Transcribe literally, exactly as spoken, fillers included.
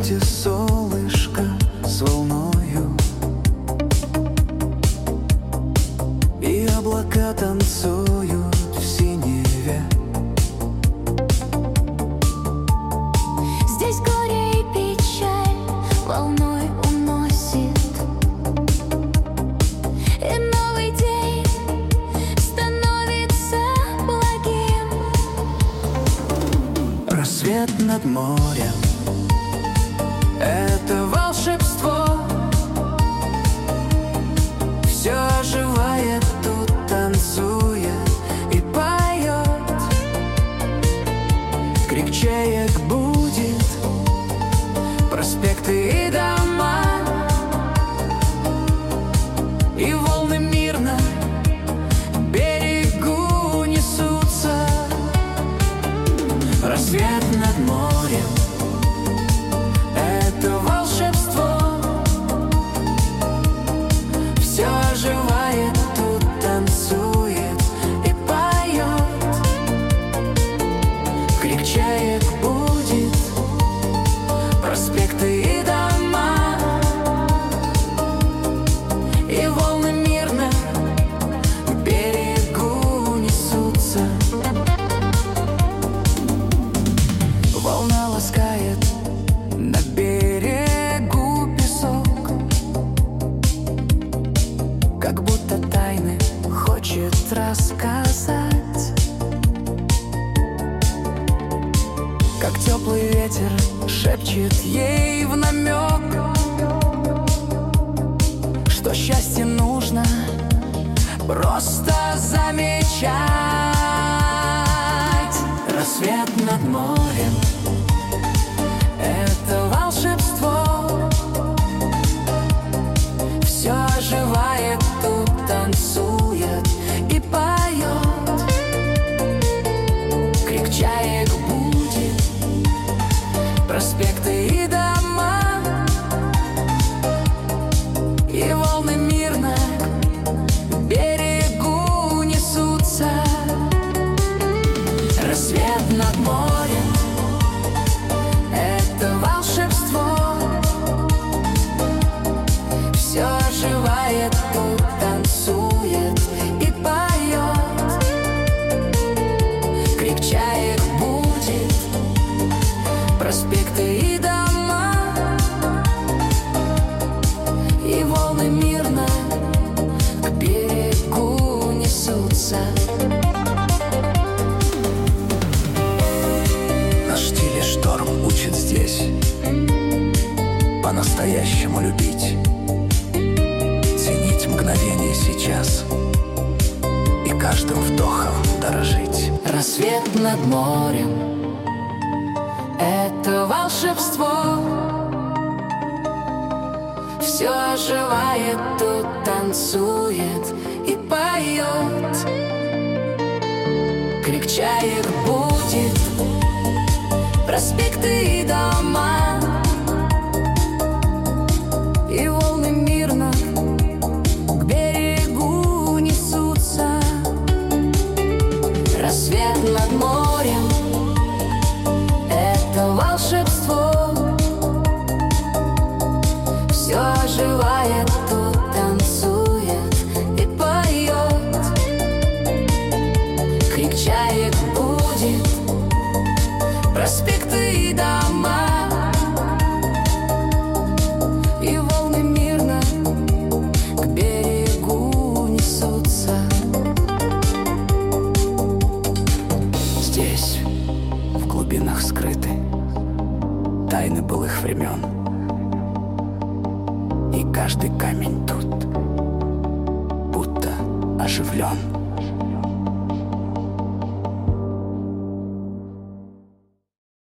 горизонте солнышко с волною, и облака танцуют в синеве. Здесь горе и печаль волной уносит, и новый день становится благим. Рассвет над морем — это волшебство. Все оживает тут, танцует и поет. Крик чаек будет, проспекты и дома, и волны мирно к берегу несутся. Рассвет над морем — это волшебство. Все оживает тут, танцует и поет. Крик чаек будет, проспекты и дома, и волны мирно к берегу несутся. Волна ласкает на берегу песок, как будто тайны хочет рассказать. Как теплый ветер шепчет ей в намек, что счастье нужно просто замечать. Рассвет над морем — это волшебство. Все оживает тут, танцует и поет. Крик чаек будет, проспекты и дома, и волны мирно к берегу несутся. Рассвет над морем — это волшебство. Все оживает тут, танцует и поет. Крик чаек будет, проспекты и дома, и волны мирно к берегу несутся. На штиле шторм учит здесь по-настоящему любить, ценить мгновение сейчас и каждым вдохом дорожить. Рассвет над морем — это волшебство. Все оживает тут, танцует и поет. Крик чаек будет, проспекты и дома, и волны мирно к берегу несутся. Рассвет над морем — это волшебство. Все оживает тут, танцует и поет. Крик чаек будет, проспекты и дома, и волны мирно к берегу несутся. Здесь, в глубинах скрыты тайны былых времен, и каждый камень тут будто оживлен.